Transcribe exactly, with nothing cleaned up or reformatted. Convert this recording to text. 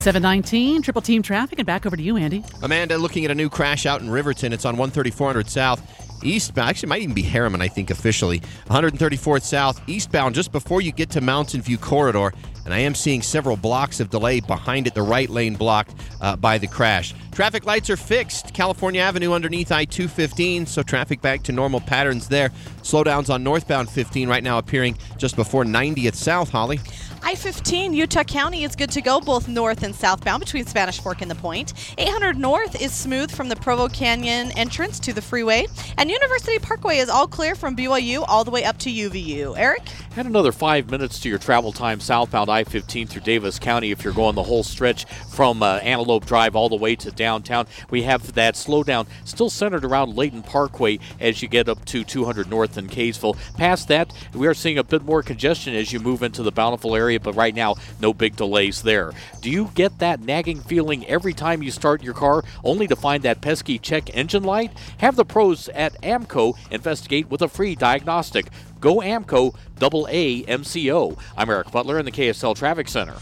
seven nineteen, Triple Team Traffic, and back over to you, Andy. Amanda, looking at a new crash out in Riverton. It's on one thirty-four hundred South. Eastbound, actually, it might even be Harriman, I think, officially. one thirty-fourth South, eastbound, just before you get to Mountain View Corridor. And I am seeing several blocks of delay behind it, the right lane blocked uh, by the crash. Traffic lights are fixed. California Avenue underneath I two fifteen, so traffic back to normal patterns there. Slowdowns on northbound fifteen right now appearing just before ninetieth South, Holly. I fifteen, Utah County is good to go both north and southbound between Spanish Fork and the Point. eight hundred North is smooth from the Provo Canyon entrance to the freeway. And University Parkway is all clear from B Y U all the way up to U V U. Eric? Add another five minutes to your travel time southbound I fifteen through Davis County if you're going the whole stretch from uh, Antelope Drive all the way to downtown. We have that slowdown still centered around Layton Parkway as you get up to two hundred North in Kaysville. Past that, we are seeing a bit more congestion as you move into the Bountiful area, but right now, no big delays there. Do you get that nagging feeling every time you start your car only to find that pesky check engine light? Have the pros at AAMCO investigate with a free diagnostic. Go AAMCO, double A M C O. I'm Eric Butler in the K S L Traffic Center.